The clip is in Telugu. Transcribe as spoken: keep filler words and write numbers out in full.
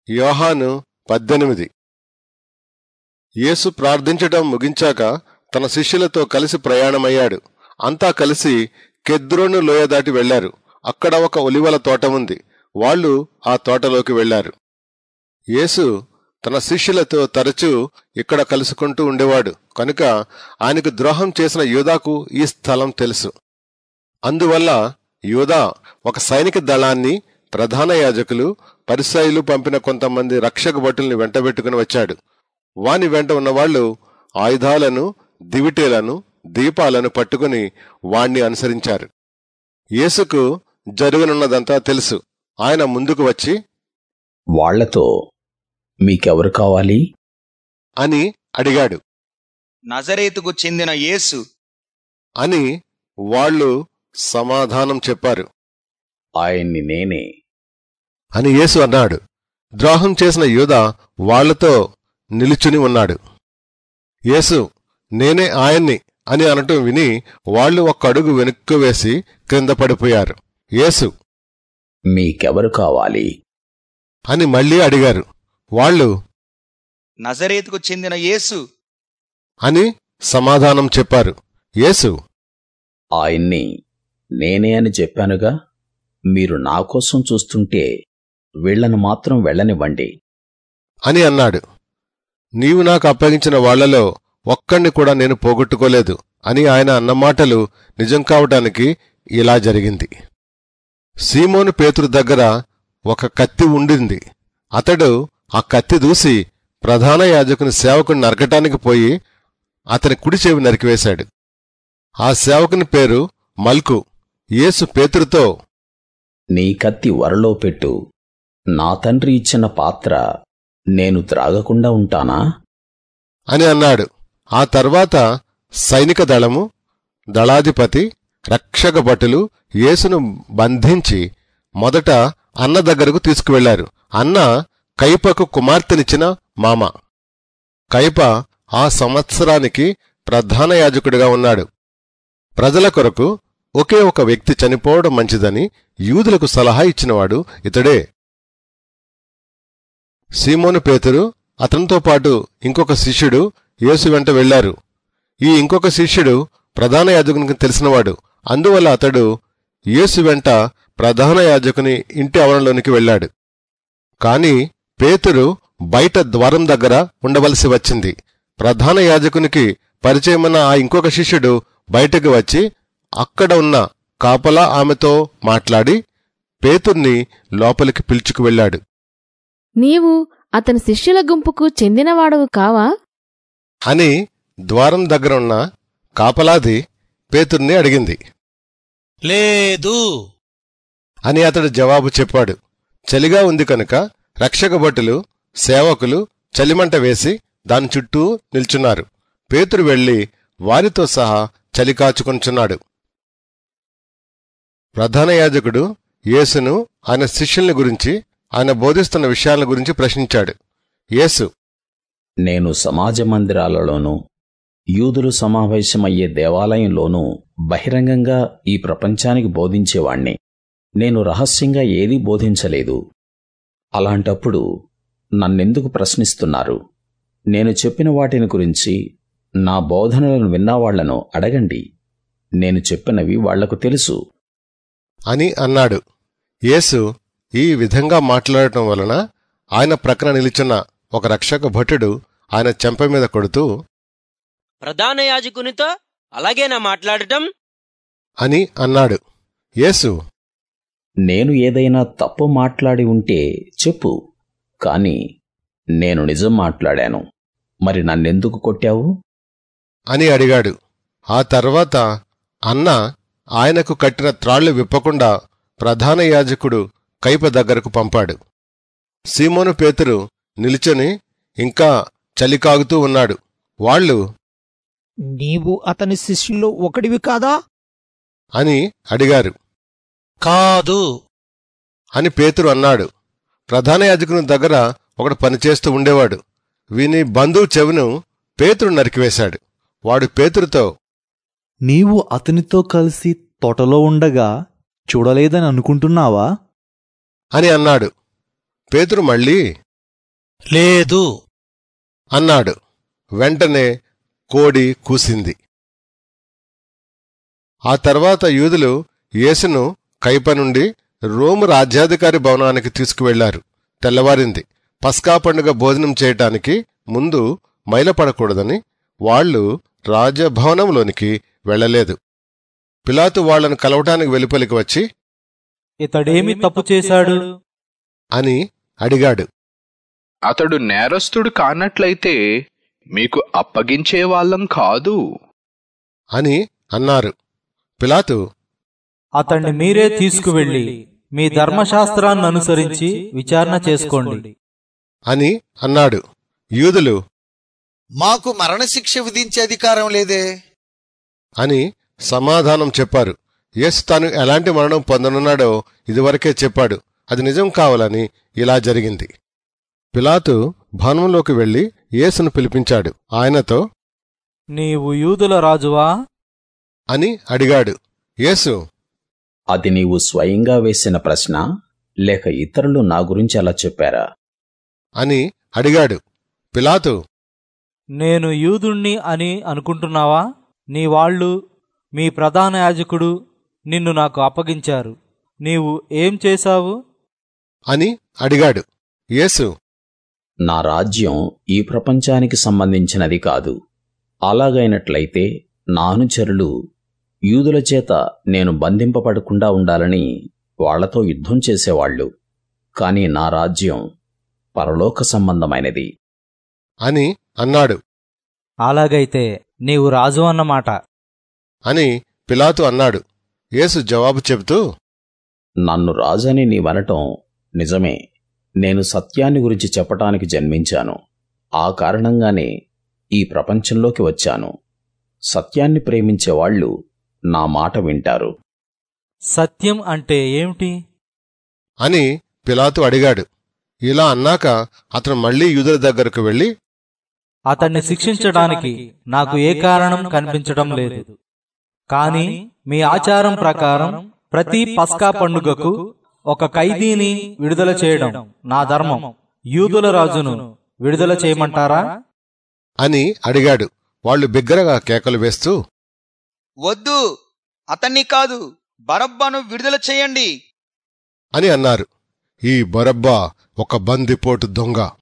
యోహాను పద్దెనిమిది. యేసు ప్రార్థించటం ముగించాక తన శిష్యులతో కలిసి ప్రయాణమయ్యాడు. అంతా కలిసి కెద్రోను లోయ దాటి వెళ్లారు. అక్కడ ఒక ఒలివల తోట ఉంది. వాళ్ళు ఆ తోటలోకి వెళ్లారు. యేసు తన శిష్యులతో తరచూ ఇక్కడ కలుసుకుంటూ ఉండేవాడు కనుక ఆయనకు ద్రోహం చేసిన యూదాకు ఈ స్థలం తెలుసు. అందువల్ల యూదా ఒక సైనిక దళాన్ని, ప్రధాన యాజకులు, పరిసయ్యులు పంపిన కొంతమంది రక్షక భటుల్ని వెంటబెట్టుకుని వచ్చాడు. వాని వెంట ఉన్నవాళ్లు ఆయుధాలను, దివిటీలను, దీపాలను పట్టుకుని వాణ్ణి అనుసరించారు. యేసుకు జరగనున్నదంతా తెలుసు. ఆయన ముందుకు వచ్చి, వాళ్లతో మీకెవరు కావాలి అని అడిగాడు. నజరేతుకు చెందిన యేసు అని వాళ్ళు సమాధానం చెప్పారు. ఆయన్ని నేనే అని యేసు అన్నాడు. ద్రోహం చేసిన యూదా వాళ్లతో నిలుచుని ఉన్నాడు. యేసు నేనే ఆయన్ని అని అనటం విని వాళ్ళు ఒక్క అడుగు వెనుక్కు వేసి క్రింద పడిపోయారు. యేసు మీకెవరు కావాలి అని మళ్లీ అడిగారు. వాళ్ళు నజరేతుకు చెందిన యేసు అని సమాధానం చెప్పారు. యేసు ఆయన్ని నేనే అని చెప్పానుగా. మీరు నా కోసం చూస్తుంటే వీళ్లను మాత్రం వెళ్ళనివ్వండి అని అన్నాడు. నీవు నాకు అప్పగించిన వాళ్లలో ఒక్కణ్ణి కూడా నేను పోగొట్టుకోలేదు అని ఆయన అన్న మాటలు నిజం కావటానికి ఇలా జరిగింది. సీమోను పేతురు దగ్గర ఒక కత్తి ఉండింది. అతడు ఆ కత్తి దూసి ప్రధాన యాజకుని సేవకుని నరకటానికి పోయి అతని కుడి చెవి నరికివేశాడు. ఆ సేవకుని పేరు మల్కు. యేసు పేతురుతో, నీ కత్తి వరలో పెట్టు. నా తండ్రి ఇచ్చిన పాత్ర నేను త్రాగకుండా ఉంటానా అని అన్నాడు. ఆ తర్వాత సైనిక దళము, దళాధిపతి, రక్షక భటులు యేసును బంధించి మొదట అన్న దగ్గరకు తీసుకువెళ్లారు. అన్న కయపకు కుమార్తెనిచ్చిన మామ. కయప ఆ సంవత్సరానికి ప్రధాన యాజకుడిగా ఉన్నాడు. ప్రజల కొరకు ఒకే ఒక వ్యక్తి చనిపోవడం మంచిదని యూదులకు సలహా ఇచ్చినవాడు ఇతడే. సీమోను పేతురు, అతనితో పాటు ఇంకొక శిష్యుడు యేసు వెంట వెళ్లారు. ఈ ఇంకొక శిష్యుడు ప్రధాన యాజకునికి తెలిసినవాడు. అందువల్ల అతడు యేసు వెంట ప్రధాన యాజకుని ఇంటి ఆవరణలోనికి వెళ్లాడు. కాని పేతురు బయట ద్వారం దగ్గర ఉండవలసి వచ్చింది. ప్రధాన యాజకునికి పరిచయమన్న ఆ ఇంకొక శిష్యుడు బయటకు వచ్చి అక్కడ ఉన్న కాపలా ఆమెతో మాట్లాడి పేతుర్ని లోపలికి పిలుచుకు వెళ్లాడు. నీవు అతని శిష్యుల గుంపుకు చెందినవాడవు కావా అని ద్వారం దగ్గరున్న కాపలాది పేతుర్ని అడిగింది. లేదు అని అతడు జవాబు చెప్పాడు. చలిగా ఉంది కనుక రక్షక భటులు, సేవకులు చలిమంట వేసి దాని చుట్టూ నిల్చున్నారు. పేతురు వెళ్లి వారితో సహా చలి కాచుకొంచున్నాడు. ప్రధాన యాజకుడు యేసును, ఆయన శిష్యుల్ని గురించి, ఆయన బోధిస్తున్న విషయాల గురించి ప్రశ్నించాడు. యేసు, నేను సమాజ మందిరాలలోనూ యూదులు సమావేశమయ్యే దేవాలయంలోనూ బహిరంగంగా ఈ ప్రపంచానికి బోధించేవాణ్ణి. నేను రహస్యంగా ఏదీ బోధించలేదు. అలాంటప్పుడు నన్నెందుకు ప్రశ్నిస్తున్నారు? నేను చెప్పిన వాటిని గురించి నా బోధనలను విన్నవాళ్లను అడగండి. నేను చెప్పినవి వాళ్లకు తెలుసు అని అన్నాడు. యేసు ఈ విధంగా మాట్లాడటం వలన ఆయన ప్రక్కన నిలిచిన ఒక రక్షక భటుడు ఆయన చెంప మీద కొడుతూ, ప్రధాన యాజకునితో అలాగేనా మాట్లాడటం అని అన్నాడు. యేసు, నేను ఏదైనా తప్పు మాట్లాడి ఉంటే చెప్పు, కాని నేను నిజం మాట్లాడాను. మరి నన్నెందుకు కొట్టావు అని అడిగాడు. ఆ తర్వాత అన్న ఆయనకు కట్టిన త్రాళ్లు విప్పకుండా ప్రధాన యాజకుడు కయప దగ్గరకు పంపాడు. సీమోను పేతురు నిలుచుని ఇంకా చలికాగుతూ ఉన్నాడు. వాళ్ళు, నీవు అతని శిష్యుల్లో ఒకడివి కాదా అని అడిగారు. కాదు అని పేతురు అన్నాడు. ప్రధాన యాజకుని దగ్గర ఒకడు పనిచేస్తూ ఉండేవాడు. వీని బంధువు చెవును పేతురు నరికివేశాడు. వాడు పేతురుతో, నీవు అతనితో కలిసి తోటలో ఉండగా చూడలేదని అనుకుంటున్నావా అని అన్నాడు. పేతురు మళ్ళీ, లేదు అన్నాడు. వెంటనే కోడి కూసింది. ఆ తర్వాత యూదులు యేసును కైప నుండి రోము రాజ్యాధికారి భవనానికి తీసుకువెళ్లారు. తెల్లవారింది. పస్కా పండుగ భోజనం చేయటానికి ముందు మైలపడకూడదని వాళ్లు రాజభవనంలోనికి వెళ్లలేదు. పిలాతు వాళ్లను కలవటానికి వెలుపలికి వచ్చి, ఇతడేమి తప్పు చేశాడు అని అడిగాడు. అతడు నేరస్తుడు కానట్లయితే మీకు అప్పగించేవాళ్లం కాదు అని అన్నారు. పిలాతు, అతణ్ణి మీరే తీసుకువెళ్లి మీ ధర్మశాస్త్రాన్ని అనుసరించి విచారణ చేసుకోండి అని అన్నాడు. యూదులు, మాకు మరణశిక్ష విధించే అధికారం లేదే అని సమాధానం చెప్పారు. యేసు తాను ఎలాంటి మరణం పొందనున్నాడో ఇదివరకే చెప్పాడు. అది నిజం కావాలని ఇలా జరిగింది. పిలాతు భవనంలోకి వెళ్లి యేసును పిలిపించాడు. ఆయనతో, నీవు యూదుల రాజువా అని అడిగాడు. యేసు, అది నీవు స్వయంగా వేసిన ప్రశ్న, లేక ఇతరులు నా గురించి అలా చెప్పారా అని అడిగాడు. పిలాతు, నేను యూదుణ్ణి అని అనుకుంటున్నావా? నీ వాళ్ళు, మీ ప్రధాన యాజకుడు నిన్ను నాకు అప్పగించారు. నీవు ఏం చేశావు అని అడిగాడు. యేసు, నా రాజ్యం ఈ ప్రపంచానికి సంబంధించినది కాదు. అలాగైనట్లయితే నా అనుచరులు యూదుల చేత నేను బంధింపబడకుండా ఉండాలని వాళ్లతో యుద్ధం చేసేవాళ్లు. కాని నా రాజ్యం పరలోక సంబంధమైనది అని అన్నాడు. అలాగైతే నీవు రాజు అన్నమాట అని పిలాతు అన్నాడు. యేసు జవాబు చెబుతూ, నన్ను రాజని నీవనటం నిజమే. నేను సత్యాన్ని గురించి చెప్పటానికి జన్మించాను. ఆ కారణంగానే ఈ ప్రపంచంలోకి వచ్చాను. సత్యాన్ని ప్రేమించేవాళ్లు నా మాట వింటారు. సత్యం అంటే ఏమిటి అని పిలాతు అడిగాడు. ఇలా అన్నాక అతను మళ్లీ యూదుల దగ్గరకు వెళ్లి, అతన్ని శిక్షించడానికి నాకు ఏ కారణం కనిపించడం లేదు. కాని మీ ఆచారం ప్రకారం ప్రతి పస్కా పండుగకు ఒక ఖైదీని విడుదల చేయడం నా ధర్మం. యూదుల రాజును విడుదల చేయమంటారా అని అడిగాడు. వాళ్లు బిగ్గరగా కేకలు వేస్తూ, వద్దు, అతన్ని కాదు, బరబ్బను విడుదల చేయండి అని అన్నారు. ఈ బరబ్బా ఒక బందిపోటు దొంగ